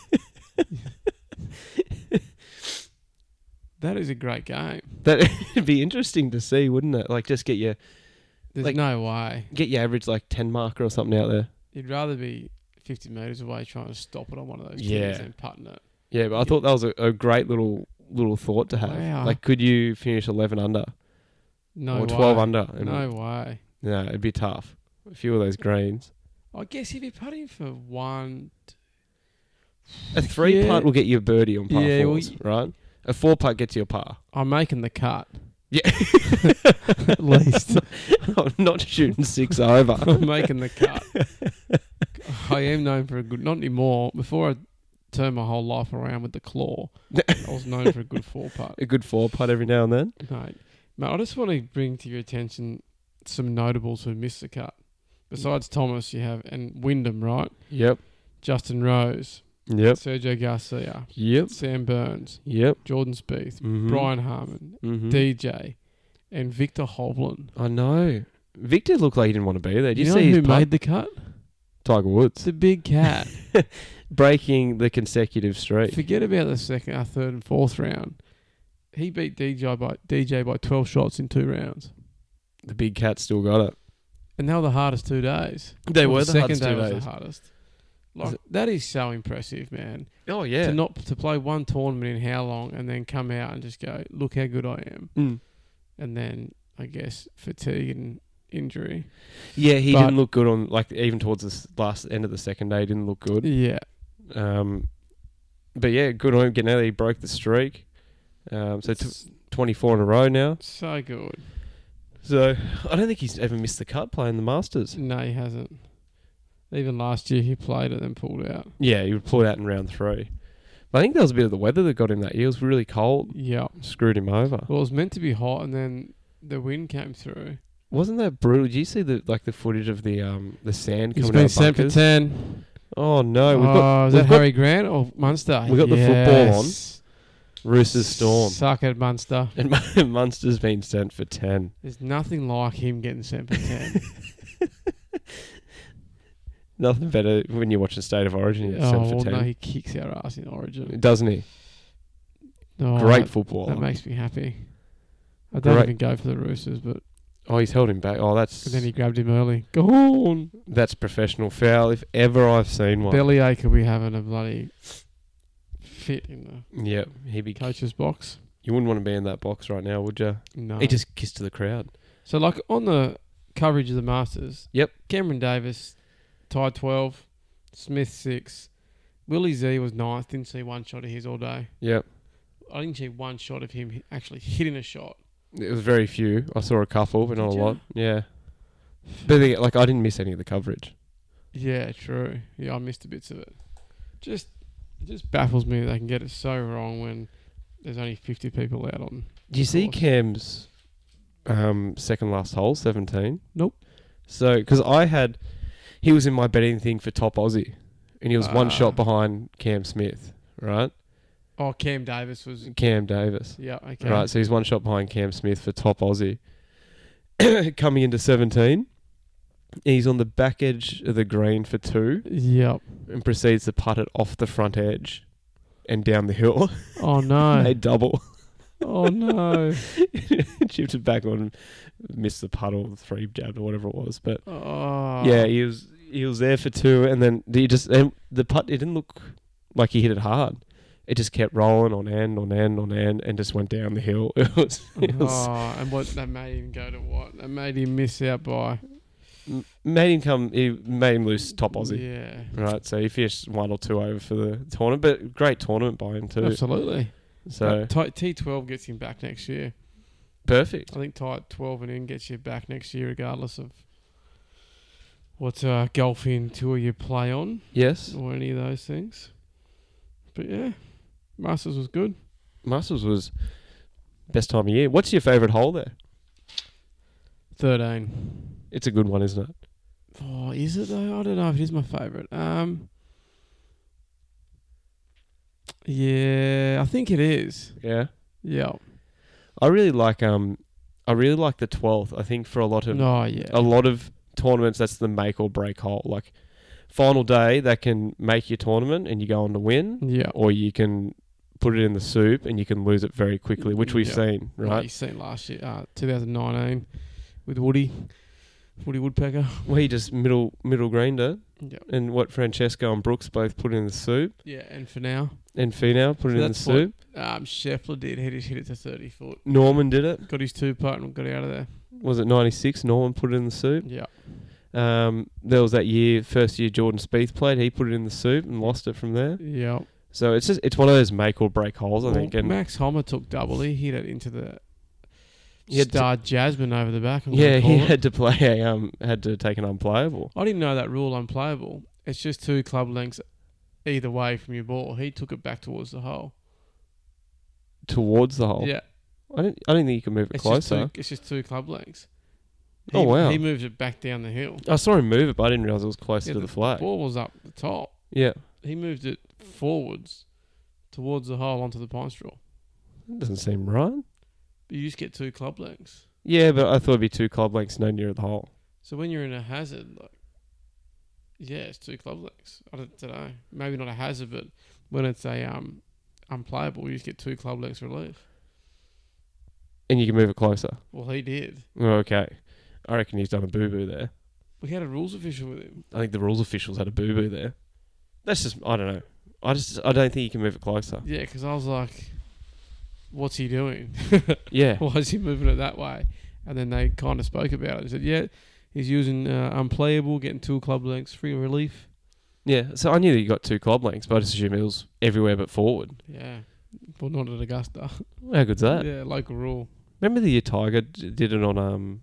That is a great game. That'd be interesting to see, wouldn't it? Like just get your There's Like- no way. get your average like ten marker or something out there. You'd rather be fifty metres away trying to stop it on one of those Yeah. tees than putting it. Yeah, but I Yeah. thought that was a, a great little little thought to have. Wow. Like, could you finish eleven under No or way. twelve under? And No way. no, it'd be tough. A few of those greens. I guess if you're putting for one... A three Yeah. putt will get you a birdie on par Yeah, well, fours, y- right? A four putt gets you a par. I'm making the cut. Yeah. At least. I'm not shooting six over. I'm making the cut. I am known for a good... Not anymore. Before I turned my whole life around with the claw, I was known for a good four putt. A good four putt every now and then. Mate, mate, I just want to bring to your attention some notables who missed the cut. Besides Thomas, you have and Wyndham, right? Yep. Justin Rose, Yep. Sergio Garcia, Yep. Sam Burns, Yep. Jordan Spieth, Mhm. Brian Harmon, Mhm. D J, and Victor Hovland. I know. Victor looked like he didn't want to be there. Did you, you know see his who putt? made the cut? Tiger Woods The big cat. breaking the consecutive streak. Forget about the second, uh, third, and fourth round. He beat D J by D J by twelve shots in two rounds, The big cat still got it. and they were the hardest two days. They Well, were the second hardest day two was days. the hardest. Is Like it- that is so impressive, man. Oh yeah. To not to play one tournament in how long and then come out and just go, look how good I am, Mm. and then I guess fatigue and injury. Yeah, he But- didn't look good on like even towards the s- last end of the second day. He didn't look good. Yeah, Um, but yeah, good on him getting out there. He broke the streak. Um, so t- It's twenty-four in a row now. so good. So I don't think he's ever missed the cut playing the Masters. No, he hasn't. Even last year he played it and pulled out. Yeah, he pulled out in round three. But I think that was a bit of the weather that got him that year. It was really cold, Yeah. screwed him over. Well, it was meant to be hot, and then the wind came through. Wasn't that brutal? Did you see the like the footage of the um the sand He's coming been out sent for bunkers? ten. Oh no, we've oh, got is we've that got Harry Grant or Munster? we got the football on. Yes. Roosters Storm, Suck it, Munster. and Mun- Munster's been sent for ten. There's nothing like him getting sent for ten. Nothing better when you're watching State of Origin. It's oh, sent for well, ten, no, he kicks our ass in Origin. doesn't he? Oh, Great that, footballer. That makes me happy. I don't Great. even go for the Roosters, but Oh, he's held him back. Oh, that's and then he grabbed him early. Go on. that's professional foul if ever I've seen one. Bellyache will be having a bloody fit in Yeah, he'd be. the coach's box. You wouldn't want to be in that box right now, would you? No. He just kissed to the crowd. So, like, on the coverage of the Masters, Yep. Cameron Davis tied twelve, Smith six, Willie Z was ninth. Didn't see one shot of his all day. Yep. I didn't see one shot of him actually hitting a shot. It was very few. I saw a couple, but not Did a ya? lot. Yeah. But they, like, I didn't miss any of the coverage. Yeah, true. Yeah, I missed the bits of it. Just, it just baffles me that they can get it so wrong when there's only fifty people out on. Do you the see course. Cam's um, second last hole, seventeen? Nope. So, because I had, he was in my betting thing for top Aussie, and he was one Ah. shot behind Cam Smith, right? Oh, Cam Davis was. Cam Davis. Yeah, okay. Right, so he's one shot behind Cam Smith for top Aussie. Coming into seventeen, he's on the back edge of the green for two Yep. and proceeds to putt it off the front edge and down the hill. Oh no. Made double. Oh no. Chipped it back on, missed the putt or the three jabbed or whatever it was. But Oh. yeah, he was he was there for two, and then he just and the putt. It didn't look like he hit it hard. It just kept rolling on end, on end, on end, and just went down the hill. It was, it was Oh, and what that made him go to what? That made him miss out by. m- made him come. He made him lose top Aussie. Yeah. Right, so he finished one or two over for the tournament, but great tournament by him too. Absolutely. So But T twelve gets him back next year. perfect. I think tight twelve and in gets you back next year, regardless of what uh, golfing tour you play on Yes, or any of those things. But yeah, Masters was good. Masters was best time of year. What's your favourite hole there? thirteen. It's a good one, isn't it? Oh, is it though? I don't know if it is my favourite. Um, yeah, I think it is. Yeah. Yeah. I really like um, I really like the twelfth. I think for a lot of Oh yeah. a lot of tournaments, that's the make or break hole. Like final day, that can make your tournament and you go on to win, Yeah. or you can put it in the soup and you can lose it very quickly, which we've Yeah. seen, Like right? you seen last year, uh, twenty nineteen, with Woody, Woody Woodpecker. Well, he just middle middle greened it, Yeah. and what Francesco and Brooks both put in the soup, Yeah, and for now, and Finau put So it in the that's what- soup. um, Scheffler did. He just hit it to thirty foot. Norman did it. Got his two putt and got out of there. Was it ninety-six? Norman put it in the soup. Yeah. Um, there was that year, first year Jordan Spieth played. He put it in the soup and lost it from there. Yeah. So it's just it's one of those make or break holes, I Well, think. And Max Homer took double. He hit it into the He had to- star Jasmine over the back. I'm yeah, gonna he call it. had to play a um had to take an unplayable. I didn't know that rule unplayable. It's just two club lengths either way from your ball. He took it back towards the hole. Towards the hole. Yeah. I didn't I didn't think you could move it It's just, closer. two, it's just two club lengths. He, Oh, wow. He moved it back down the hill. I saw him move it, but I didn't realise it was closer Yeah, to the flag. ball was up the top. Yeah. He moved it forwards towards the hole onto the pine straw. That doesn't seem right. But you just get two club lengths. Yeah, but I thought it'd be two club lengths no nearer the hole. So when you're in a hazard, like, yeah, it's two club lengths. I don't, don't know. Maybe not a hazard, but when it's a um unplayable, you just get two club lengths relief. And you can move it closer. Well, he did. Oh, okay. I reckon he's done a boo-boo there. We had a rules official with him. I think the rules officials had a boo-boo there. That's just, I don't know. I just, I don't think you can move it closer. Yeah, because I was like, what's he doing? Yeah. Why is he moving it that way? And then they kind of spoke about it. They said, yeah, he's using uh, unplayable, getting two club lengths, free relief. Yeah, so I knew that you got two club lengths, but I just assumed it was everywhere but forward. Yeah. Well, not at Augusta. How good's that? Yeah, local rule. Remember the year Tiger d- did it on, um,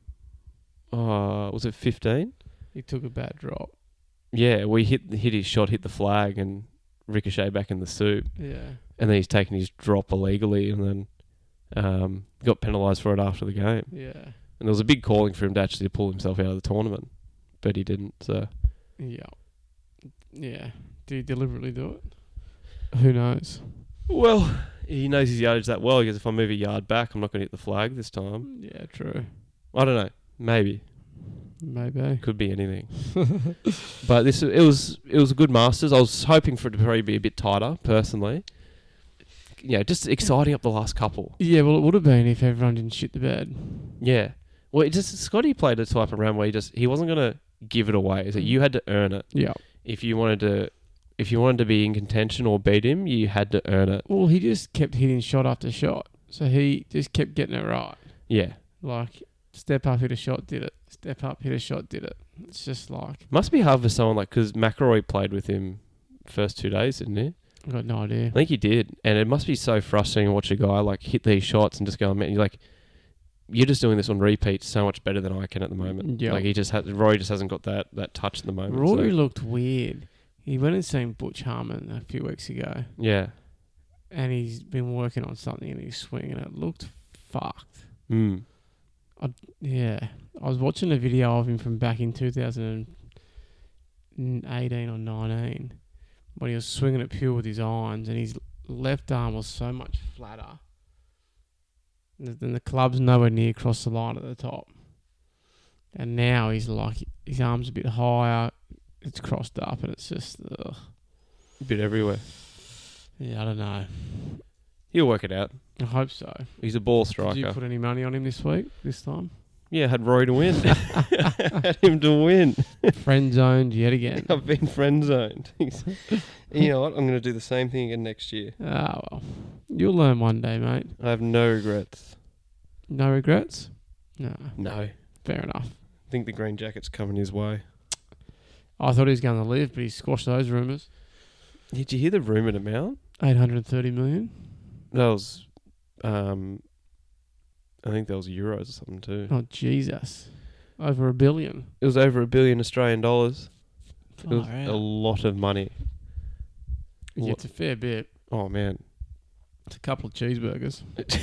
uh, was it fifteen? He took a bad drop. Yeah, we hit hit his shot, hit the flag, and ricochet back in the soup. Yeah. And then he's taken his drop illegally and then um, got penalised for it after the game. Yeah. And there was a big calling for him to actually pull himself out of the tournament, but he didn't. So Yeah. Yeah. Did he deliberately do it? Who knows? well, he knows his yardage that well. He goes, if I move a yard back, I'm not going to hit the flag this time. Yeah, true. I don't know. Maybe Maybe. could be anything. But this it was it was a good Masters. I was hoping for it to probably be a bit tighter, personally. Yeah, just exciting up the last couple. Yeah, well, it would have been if everyone didn't shit the bed. Yeah. Well, it just Scotty played a type of round where he just he wasn't going to give it away. So you had to earn it. Yeah. If you wanted to, if you wanted to be in contention or beat him, you had to earn it. Well, he just kept hitting shot after shot. So he just kept getting it right. Yeah. Like, step up, hit a shot, did it. Step up, hit a shot, did it. It's just like, Must be hard for someone like, because McIlroy played with him first two days, didn't he? I've got no idea. I think he did. And it must be so frustrating to watch a guy like hit these shots and just go, man, you're like, you're just doing this on repeat so much better than I can at the moment. Yeah. Like he just had, Rory just hasn't got that, that touch at the moment. Rory so- looked weird. He went and seen Butch Harmon a few weeks ago, Yeah. and he's been working on something in his swing, and it looked fucked. Mm. Yeah. I was watching a video of him from back in two thousand eighteen or nineteen when he was swinging it pure with his irons, and his left arm was so much flatter. And then the club's nowhere near across the line at the top. And now he's like, his arm's a bit higher, it's crossed up, and it's just, ugh. A bit everywhere. Yeah, I don't know. He'll work it out. I hope so. He's a ball Did striker. you put any money on him this week, this time? Yeah, had Rory to win. Had him to win. Friend zoned yet again. I've been friend zoned. You know what? I'm going to do the same thing again next year. Ah, well. You'll learn one day, mate. I have no regrets. No regrets? No. No. Fair enough. I think the green jacket's coming his way. I thought he was going to live, but he squashed those rumours. Did you hear the rumoured amount? eight hundred thirty million. That was, um, I think that was euros or something too. Oh, Jesus. Over a billion. It was over a billion Australian dollars. It was Far out. a lot of money. Yeah, it's a fair bit. Oh man. It's a couple of cheeseburgers.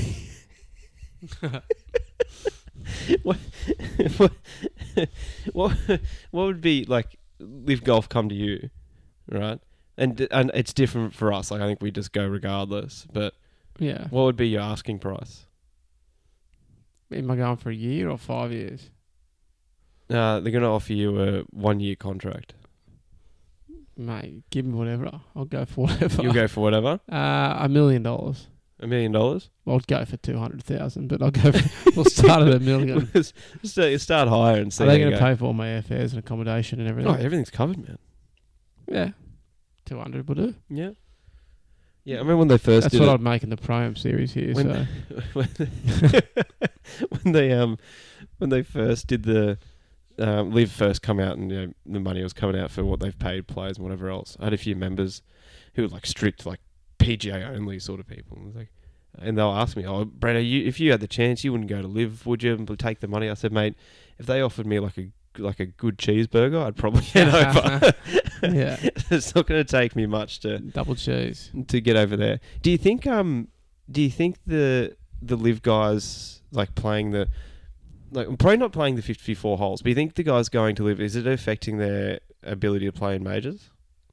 what, what, what, what would be like, Live Golf come to you, right? And and it's different for us. Like I think we just go regardless. But Yeah. what would be your asking price? Am I going for a year or five years? Uh, they're going to offer you a one-year contract. Mate, give me whatever. I'll go for whatever. You'll go for whatever. Uh, a million dollars. A million dollars. I'll go for two hundred thousand, but I'll go. For, we'll start at a million. So you start higher and see. Are they how you going to go. pay for all my airfares and accommodation and everything? Oh, everything's covered, man. Yeah, two hundred will do. Yeah. Yeah, I remember when they first That's did what it. I'd make in the Pro-Am series here. When so when, when they um when they first did the um, Live first come out and you know, the money was coming out for what they've paid players and whatever else. I had a few members who were like strict, like P G A only sort of people. And, it was like, and they'll ask me, "Oh, Brad, you, if you had the chance, you wouldn't go to Live, would you? And take the money?" I said, "Mate, if they offered me like a like a good cheeseburger, I'd probably head over." yeah, It's not going to take me much to double cheese. to get over there. Do you think um do you think the the Live guys like playing the like I'm probably not playing the fifty-four holes, but you think the guys going to live, is it affecting their ability to play in majors?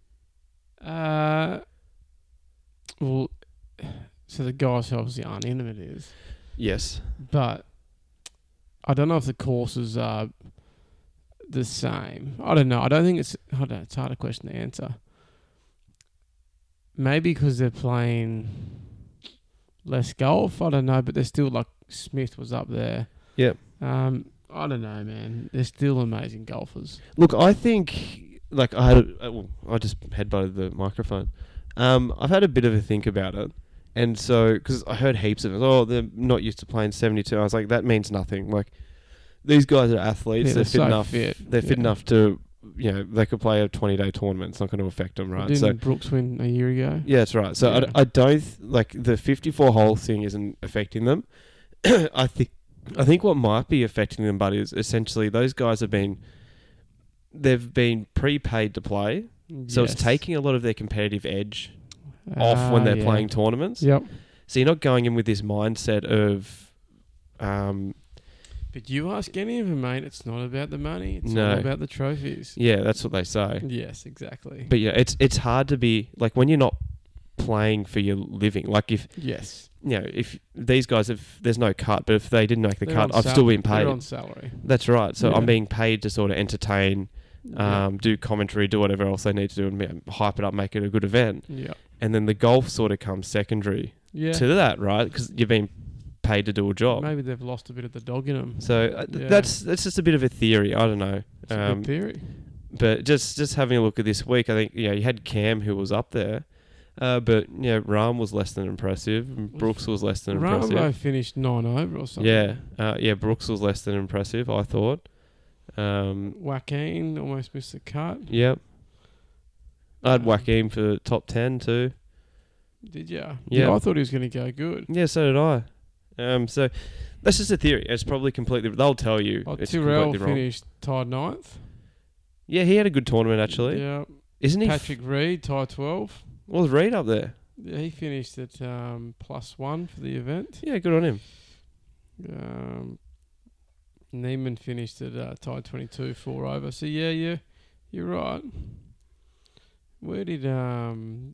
Uh, well, so the guys obviously aren't in them, it is. Yes. But I don't know if the courses are the same. I don't know. I don't think it's. I don't know. It's a hard question to answer. Maybe because they're playing less golf. I don't know, but they're still like Smith was up there. Yep. Um, I don't know, man. They're still amazing golfers. Look, I think like I had. A, uh, well, I just headbutted the microphone. Um, I've had a bit of a think about it, and so because I heard heaps of it. Oh, they're not used to playing seventy-two. I was like, that means nothing. Like these guys are athletes. Yeah, they're, they're fit so enough. fit. They're fit Yeah. enough to. You know, they could play a twenty-day tournament. It's not going to affect them, right? Didn't So Brooks win a year ago? yeah, that's right. So Yeah. I, I don't th- like the fifty-four hole thing isn't affecting them. I think I think what might be affecting them, but is essentially those guys have been they've been prepaid to play, so Yes. it's taking a lot of their competitive edge off when Ah, they're yeah. playing tournaments. Yep. So you're not going in with this mindset of, um, But you ask any of them, mate, it's not about the money. It's No. all about the trophies. yeah, that's what they say. Yes, exactly. But yeah, it's it's hard to be like when you're not playing for your living. Like if yes. you know if these guys if there's no cut, but if they didn't make the They're cut, on I've sal- still been paid. They're on salary. That's right. So Yeah. I'm being paid to sort of entertain, Yeah. um, do commentary, do whatever else they need to do, and ma- hype it up, make it a good event. Yeah. And then the golf sort of comes secondary Yeah. to that, right? Because you're being paid to do a job. Maybe they've lost a bit of the dog in them. So uh, th- Yeah. that's that's just a bit of a theory. I don't know. It's a Um, good theory. but just just having a look at this week, I think you know you had Cam who was up there, uh, but you know Rahm was less than impressive. And Brooks was less than Rambo impressive. finished nine over or something. Yeah, uh, yeah. Brooks was less than impressive. I thought. Um, Joaquin almost missed the cut. Yep. I had Um, Joaquin for top ten too. Did ya? Yeah. I thought he was going to go good. Yeah, so did I. Um, so that's just a theory. It's probably completely. They'll tell you Oh, it's Tyrrell completely wrong. finished tied ninth. Yeah, he had a good tournament actually. Yeah. Isn't he? f- Patrick Reed tied twelve. was Reed up there? Yeah, he finished at um, plus one for the event. Yeah, good on him. Um, Neiman finished at uh, tied twenty-two, four over. So yeah, yeah, you're right. Where did um,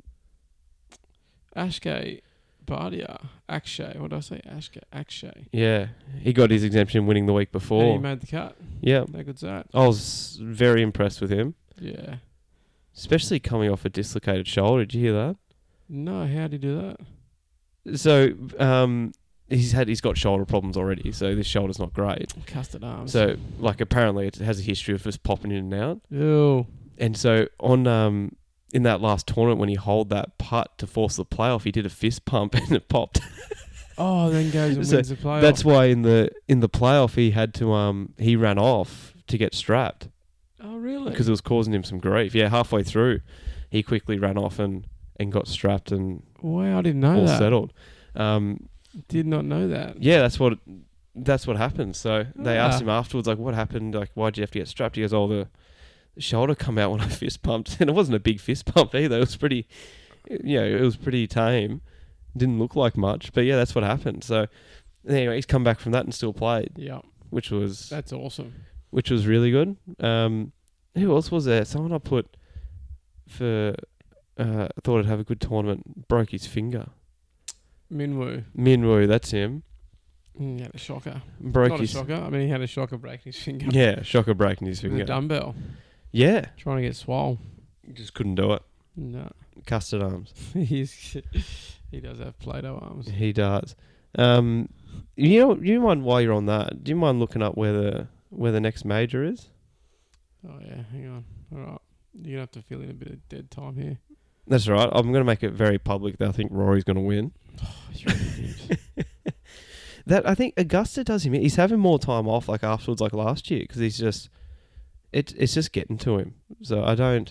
Ashkay Bardia, Akshay, what did I say? Ashkay, Akshay. Yeah, he got his exemption winning the week And he before. made the cut. Yeah, How good's that? I was very impressed with him, Yeah. especially coming off a dislocated shoulder. Did you hear that? No, how did he do that? So, um, he's had he's got shoulder problems already, so this shoulder's not great. Custard arms. So, like, apparently it has a history of just popping in and out. Ew. And so on um in that last tournament when he holed that putt to force the playoff, he did a fist pump and it popped. Oh, then goes and So wins the playoff. That's why in the in the playoff he had to um he ran off to get strapped Oh, really? because it was causing him some grief. Yeah, halfway through, he quickly ran off and and got strapped and Wow, I didn't know all that. settled. Um, Did not know that. yeah, that's what that's what happened. So they Ah. asked him afterwards, like, what happened? Like, why'd you have to get strapped? He goes, oh, the the shoulder come out when I fist pumped, and it wasn't a big fist pump either. It was pretty, you know, it was pretty tame. Didn't look like much, but yeah, that's what happened. So anyway, he's come back from that and still played, Yeah, which was that's awesome. which was really good. Um, who else was there? Someone I put for uh, thought I'd have a good tournament. Broke his finger. Minwoo. Minwoo, that's him. Mm, He had a shocker. Broke Not his a shocker. I mean, he had a shocker breaking his finger. yeah, shocker breaking his With a finger. dumbbell. Yeah, Trying to get swole. just couldn't do it. No. Custard arms. He's, he does have Play-Doh arms. He does. Um, you know, you mind while you're on that? Do you mind looking up where the where the next major is? Oh, yeah. Hang on. All right. You're going to have to fill in a bit of dead time here. That's right. I'm going to make it very public that I think Rory's going to win. You're an idiot. That I think Augusta does him. He's having more time off, like afterwards, like last year, because he's just it. It's just getting to him. So I don't.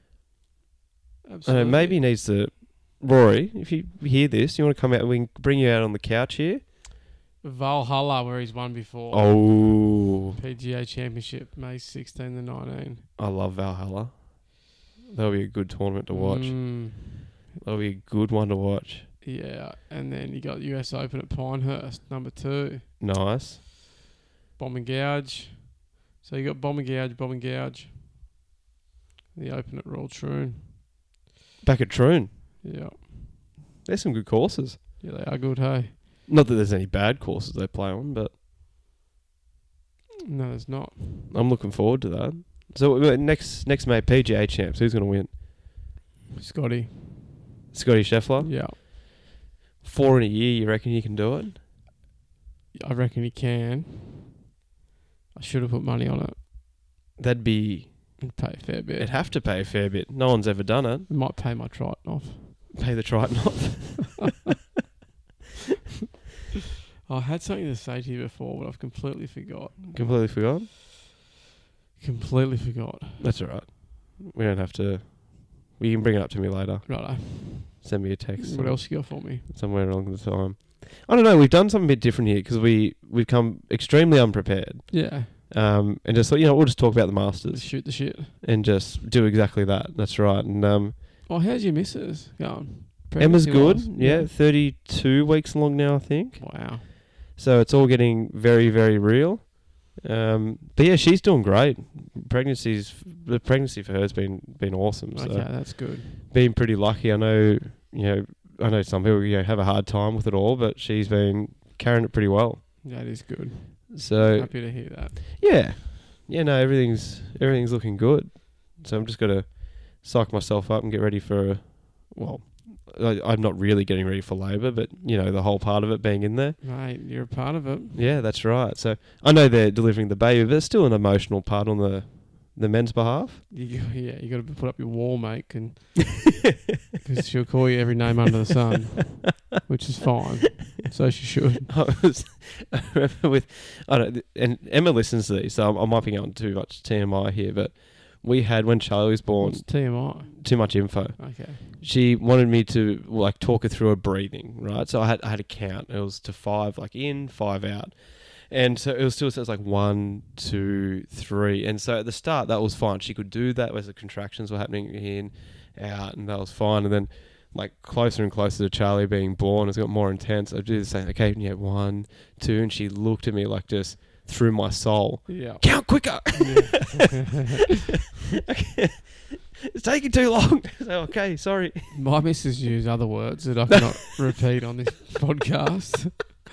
I don't Absolutely. know, maybe he needs to. Rory, if you hear this, you want to come out? We can bring you out on the couch here. Valhalla, where he's won before. Oh, P G A Championship, May sixteenth to nineteen. I love Valhalla. That'll be a good tournament to watch. Mm, That'll be a good one to watch. yeah, and then you got U S Open at Pinehurst, number two. Nice. Bomb and Gouge. So you got Bomb and Gouge, Bomb and Gouge. The Open at Royal Troon. Back at Troon. Yeah. There's some good courses. Yeah, they are good, hey? Not that there's any bad courses they play on, but No, there's not. I'm looking forward to that. So uh, next next mate, P G A champs, who's going to win? Scotty. Scotty Scheffler? Yeah. Four in a year, you reckon you can do it? I reckon he can. I should have put money on it. That'd be... It'd pay a fair bit. It'd have to pay a fair bit. No one's ever done it. It might pay my Triton off. Pay the Triton off. I had something to say to you before, but I've completely forgot. Completely forgot? Completely forgot. That's all right. We don't have to... Well, you can bring it up to me later. Righto. Send me a text. What else you got for me? Somewhere along the time. I don't know. We've done something a bit different here because we, we've come extremely unprepared. Yeah. Um, and just thought, you know, we'll just talk about the Let's Masters shoot the shit. and just do exactly that. That's right. And um, Oh, how's your missus going? Emma's good. Pregnancy-wise? Yeah, thirty-two weeks along now, I think. Wow. So it's all getting very, very real. Um, but yeah, she's doing great. Pregnancy's the pregnancy for her has been been awesome. So Okay, that's good. been pretty lucky. I know, you know, I know some people you know have a hard time with it all, but she's been carrying it pretty well. That is good. So Happy to hear that. yeah, yeah, no, everything's everything's looking good. So I'm just gonna psych myself up and get ready for, well, I, I'm not really getting ready for labour, but you know the whole part of it being in there. Mate, you're a part of it. Yeah, that's right. So I know they're delivering the baby, but there's still an emotional part on the the men's behalf. You, yeah, you got to put up your wall, mate, because she'll call you every name under the sun, which is fine. So she should. I was, I remember with, I don't, and Emma listens to these, so I might be going too much T M I here, but we had when Charlie was born What's T M I? too much info. Okay. She wanted me to like talk her through her breathing, right? So I had I had a count. It was to five, like in, five out. And so it was still says like one, two, three. And so at the start that was fine. She could do that as the contractions were happening in, out, and that was fine. And then like closer and closer to Charlie being born, it's got more intense. I'd do the same, okay, yeah, one, two, and she looked at me like just through my soul. Yeah. Count quicker. Okay. It's taking too long. So, okay, sorry. My missus used other words that I cannot repeat on this podcast.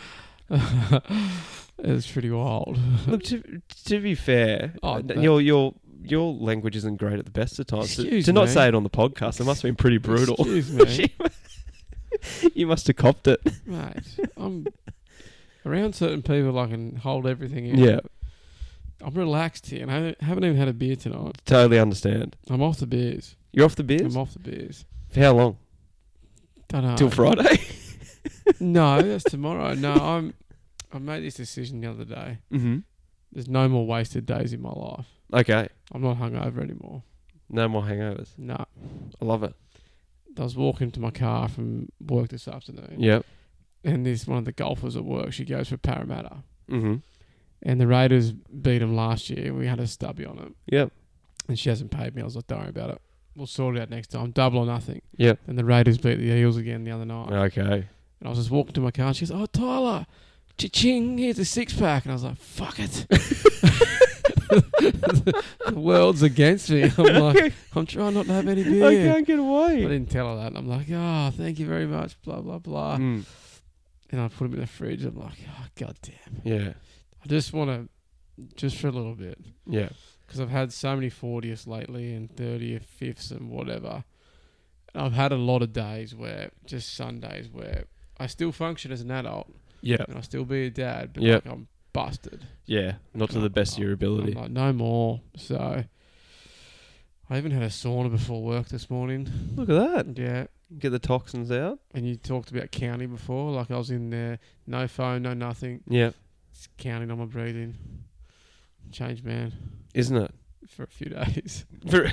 It's pretty wild. Look, to, to be fair, Oh, uh, that- your your your language isn't great at the best of times. To, Excuse to not me. say it on the podcast, it must have been pretty brutal. Excuse me. You must have copped it. Mate, I'm around certain people I can hold everything in. Yeah, I'm relaxed here and I haven't even had a beer tonight. totally understand. I'm off the beers. You're off the beers? I'm off the beers. For how long? Don't know. Till Friday? No, that's tomorrow. No, I'm. I made this decision the other day. Mm-hmm. There's no more wasted days in my life. Okay. I'm not hungover anymore. No more hangovers. No. I love it. I was walking to my car from work this afternoon. Yep. And this one of the golfers at work, she goes for Parramatta. Mm-hmm. And the Raiders beat them last year. We had a stubby on it. Yep. And she hasn't paid me. I was like, don't worry about it. We'll sort it out next time. Double or nothing. Yep. And the Raiders beat the Eels again the other night. Okay. And I was just walking to my car and she goes, oh, Tyler, cha-ching, here's a six-pack. And I was like, fuck it. The world's against me. I'm like, I'm trying not to have any beer. I can't get I away. didn't tell her that. I'm like, oh, thank you very much, blah, blah, blah. Mm. And I put them in the fridge. I'm like, oh, God damn. Yeah. I just want to, just for a little bit. Yeah. Because I've had so many fortieths lately and thirtieth, fifths and whatever. And I've had a lot of days where, just Sundays where I still function as an adult Yeah. and I still be a dad, but Yep. like I'm busted. Yeah. Not to the best of your ability. I'm like, no more. So I even had a sauna before work this morning. Look at that. Yeah. Get the toxins out. And you talked about counting before. Like I was in there, no phone, no nothing. Yeah. Just counting on my breathing. Changed man Isn't it? for a few days. For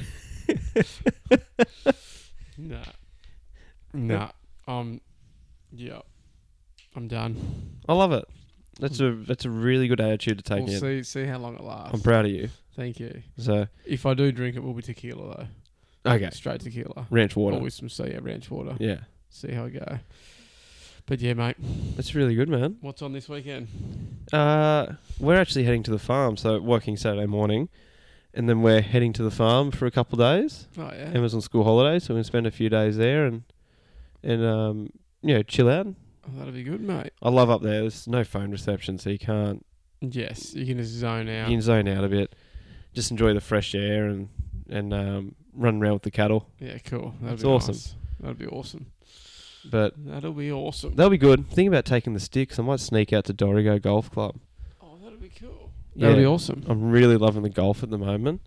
Nah. Nah. Um, yeah. I'm done. I love it. That's a that's a really good attitude to take We'll in. see see how long it lasts. I'm proud of you. Thank you. So If I do drink it, will be tequila though. okay, Straight tequila. ranch water. Or with some sea ranch water. Yeah. See how I go. But yeah, mate. That's really good, man. What's on this weekend? Uh, we're actually heading to the farm, so working Saturday morning, and then we're heading to the farm for a couple of days. Oh yeah. Emma's on school holidays, so we're gonna spend a few days there and and um you know chill out. Oh, that'll be good, mate. I love up there. There's no phone reception, so you can't. Yes, you can just zone out. You can zone out a bit, just enjoy the fresh air and and um, run around with the cattle. Yeah, cool. That'd It's be awesome. Nice. That'd be awesome. But That'll be awesome. that'll be good. Think about taking the sticks. I might sneak out to Dorrigo Golf Club. Oh, that'll be cool. Yeah. That'll be awesome. I'm really loving the golf at the moment.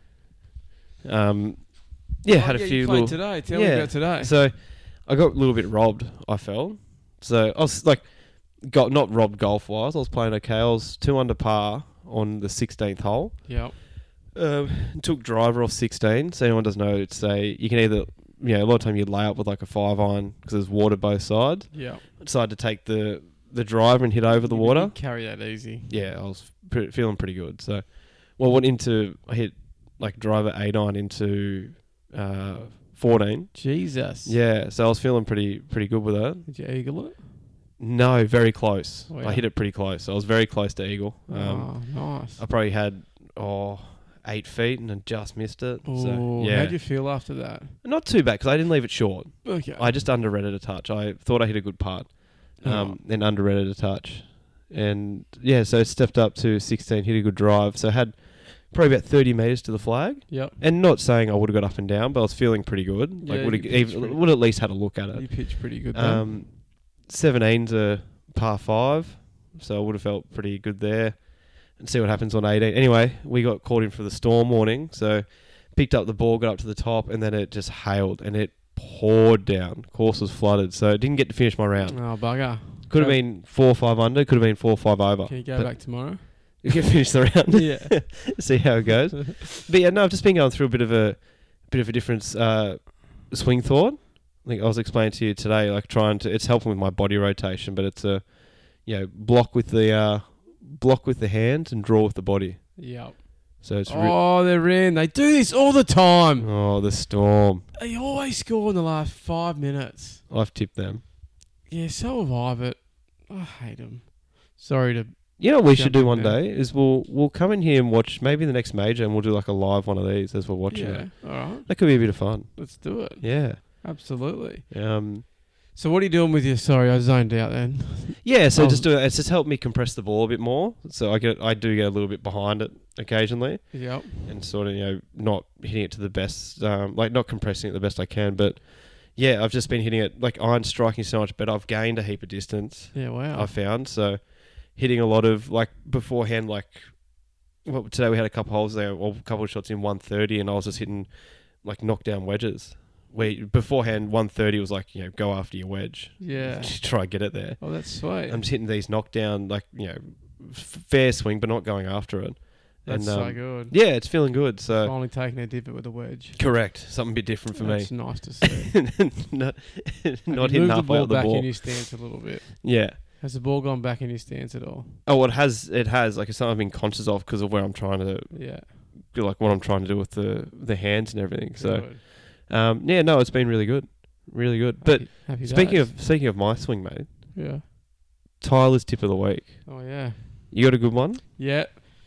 Um, yeah, Oh, had a yeah, few you played little. today. Tell Yeah. me about today. So I got a little bit robbed. I felt so I was like, got not robbed golf wise. I was playing okay. I was two under par on the sixteenth hole. Yep. Um, took driver off sixteen. So anyone doesn't know, it's a you can either you know a lot of time you lay up with like a five iron because there's water both sides. Yep. I decided to take the the driver and hit over the You- water. you carry that easy. Yeah, I was pre- feeling pretty good. So, well, I went into I hit like driver eight iron into uh, fourteen. Jesus. Yeah, so I was feeling pretty pretty good with that. Did you eagle it? No, very close. Oh, I yeah. hit it pretty close. I was very close to eagle. Um, oh, nice. I probably had oh eight feet and I just missed it. Oh, so yeah, how'd you feel after that? not too bad because I didn't leave it short. Okay. I just underread it a touch. I thought I hit a good putt, um, and underread it a touch, and yeah, so stepped up to sixteen, hit a good drive. So had probably about thirty meters to the flag, Yep. and not saying I would have got up and down, but I was feeling pretty good. Yeah, like would you pitched even pretty- would at least had a look at it. You pitched pretty good. Though. Um, seventeen's a par five, so I would have felt pretty good there. And see what happens on eighteen. Anyway, we got called in for the storm warning, so picked up the ball, got up to the top, and then it just hailed and it poured down. Course was flooded, so didn't get to finish my round. Oh, bugger. Could have Go- been four or five under, could have been four or five over. Can you go but back tomorrow? You can finish the round. Yeah. See how it goes. But yeah, no, I've just been going through a bit of a bit of a different uh, swing thought. Like I was explaining to you today, like trying to, it's helping with my body rotation, but it's a, you know, block with the uh, block with the hands and draw with the body. Yep. So it's re- Oh, they're in. They do this all the time. oh the storm. They always score in the last five minutes. I've tipped them. Yeah, so have I, but I hate them. Sorry to... You know what we Jump should do in one there. day is we'll we'll come in here and watch maybe the next major and we'll do like a live one of these as we're watching Yeah, it. all right. That could be a bit of fun. Let's do it. Yeah. Absolutely. Um. So what are you doing with your... Sorry, I zoned out then. Yeah. So Oh. just do it. It's just helped me compress the ball a bit more. So I get I do get a little bit behind it occasionally Yep. and sort of you know not hitting it to the best, um, like not compressing it the best I can. But yeah, I've just been hitting it like iron striking so much better. I've gained a heap of distance. Yeah, wow. I found so hitting a lot of like beforehand like well, today we had a couple holes there or a couple of shots in one thirty and I was just hitting like knockdown wedges where beforehand one thirty was like you know go after your wedge Yeah. try and get it there. Oh, that's sweet. I'm just hitting these knockdown like you know f- fair swing but not going after it. That's and, so um, good. Yeah, it's feeling good. So Finally taking a dip it with a wedge. correct, something a bit different for That's me. nice to see. not Have not you hitting moved the halfway ball up the back ball. in your stance a little bit. Yeah. Has the ball gone back in your stance at all? Oh, well, it has. It has. Like it's something I've been conscious of because of where I'm trying to Yeah. like what I'm trying to do with the the hands and everything. So, Good. um, yeah, no, it's been really good, really good. But Happy- happy speaking days. of speaking of my swing, mate, Yeah. Tyler's tip of the week. Oh, yeah. You got a good one? Yeah.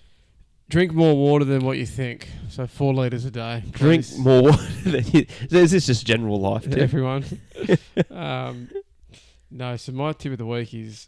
Drink more water than what you think. So four litres a day. Drink please. more water than you. Is this just general life tip? Everyone. um, no, so my tip of the week is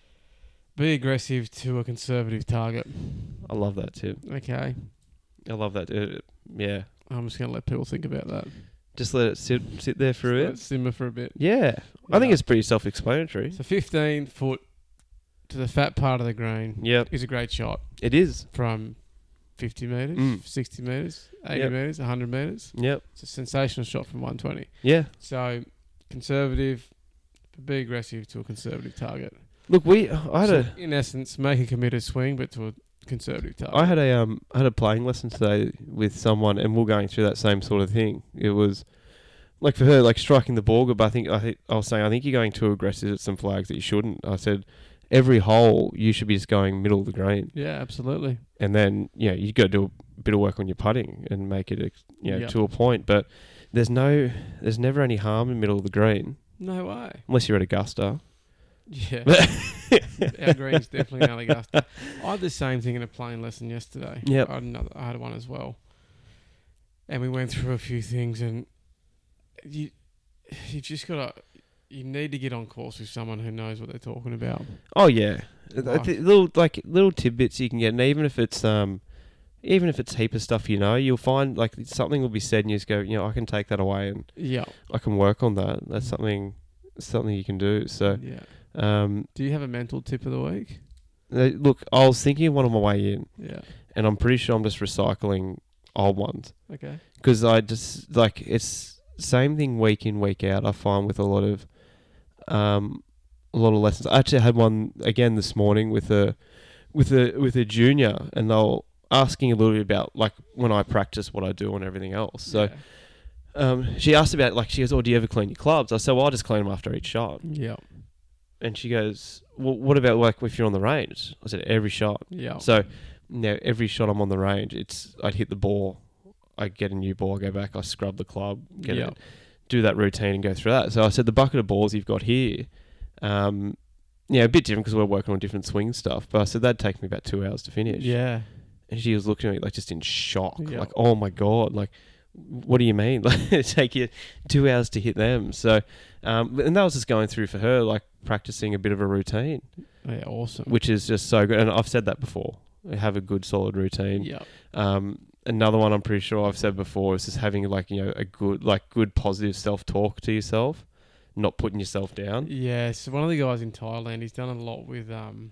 be aggressive to a conservative target. I love that tip. Okay. I love that. Uh, yeah, I'm just going to let people think about that. just let it sit sit there for a Let bit. it simmer for a bit. Yeah, I think Yeah. it's pretty self-explanatory. So fifteen foot to the fat part of the green Yep, is a great shot it is. from fifty metres, Mm. sixty metres, eighty Yep. metres, one hundred metres. Yep. It's a sensational shot from one twenty. Yeah. So conservative, but be aggressive to a conservative target. Look, we. I had So a. in essence, make a committed swing, but to a conservative target. I had a um I had a playing lesson today with someone, and we're going through that same sort of thing. It was like for her, like striking the ball good. But I think I think I was saying I think you're going too aggressive at some flags that you shouldn't. I said every hole you should be just going middle of the green, yeah, absolutely. and then you know you got to do a bit of work on your putting and make it ex- you know Yep. to a point. But there's no there's never any harm in middle of the green No way. unless you're at Augusta. Yeah. Our green's definitely an Allegaster. I had the same thing in a playing lesson yesterday. Yep. I had, another, I had one as well. And we went through a few things, and you, you've just got to, you need to get on course with someone who knows what they're talking about. Oh yeah, Like- Th- little like little tidbits you can get, and even if it's um, even if it's heap of stuff you know, you'll find like something will be said, and you just go, you know, I can take that away, and Yeah. I can work on that. That's something something you can do. So, Yeah. um, Do you have a mental tip of the week? uh, look, I was thinking of one on my way in, Yeah. and I'm pretty sure I'm just recycling old ones Okay. because I just like it's same thing week in week out. I find with a lot of um, a lot of lessons. I actually had one again this morning with a with a with a junior, and they were asking a little bit about like when I practice, what I do, and everything else. So. Yeah. Um, she asked about like she goes, "Oh, do you ever clean your clubs?" I said, "Well, I just clean them after each shot." Yeah. And she goes, "Well, what about like if you're on the range?" I said, "Every shot." Yeah. So now every shot I'm on the range, it's I'd hit the ball, I get a new ball, I go back, I scrub the club, get Yeah. it, do that routine and go through that. So I said the bucket of balls you've got here, um, yeah, a bit different because we're working on different swing stuff. But I said that'd take me about two hours to finish. Yeah. And she was looking at me like just in shock, Yeah. like, "Oh my god, like." What do you mean? Like it take you two hours to hit them. So, um, and that was just going through for her, like practicing a bit of a routine, Yeah. Awesome. which is just so good. And I've said that before. Have a good solid routine. Yeah. Um, another one I'm pretty sure I've said before is just having like you know a good like good positive self talk to yourself, not putting yourself down. Yeah. So one of the guys in Thailand, he's done a lot with um,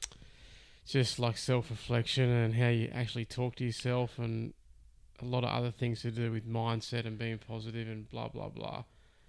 just like self reflection and how you actually talk to yourself, and a lot of other things to do with mindset and being positive and blah blah blah.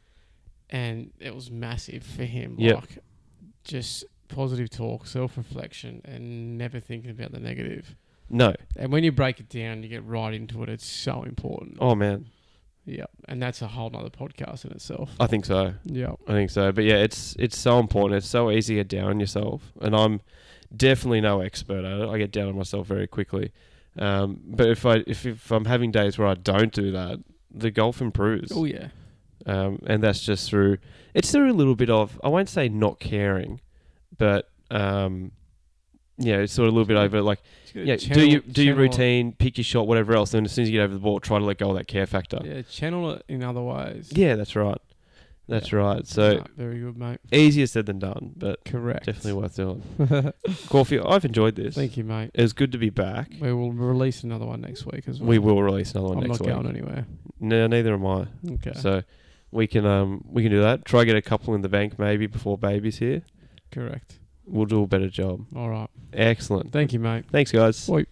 And it was massive for him. Yep. Like just positive talk, self reflection, and never thinking about the negative. No. And when you break it down, you get right into it. It's so important. Oh man, Yeah. And that's a whole nother podcast in itself. I think so. Yeah. I think so. But yeah, it's it's so important. It's so easy to get down on yourself, and I'm definitely no expert at it. I get down on myself very quickly. Um, but if I if, if I'm having days where I don't do that, the golf improves. Oh yeah. Um, and that's just through it's through a little bit of I won't say not caring, but um, you know, it's sort of a little bit over like yeah, do you do your routine, pick your shot, whatever else. And as soon as you get over the ball, try to let go of that care factor. Yeah, channel it in other ways. Yeah, that's right. That's Yeah. right. So Ah, very good, mate. easier said than done, but Correct. definitely worth doing. Coffee, I've enjoyed this. Thank you, mate. It was good to be back. We will release another one next week as well. We will release another one I'm next not week. going anywhere. No, neither am I. Okay. So we can um we can do that. Try get a couple in the bank maybe before baby's here. Correct. We'll do a better job. All right. Excellent. Thank you, mate. Thanks, guys. Bye.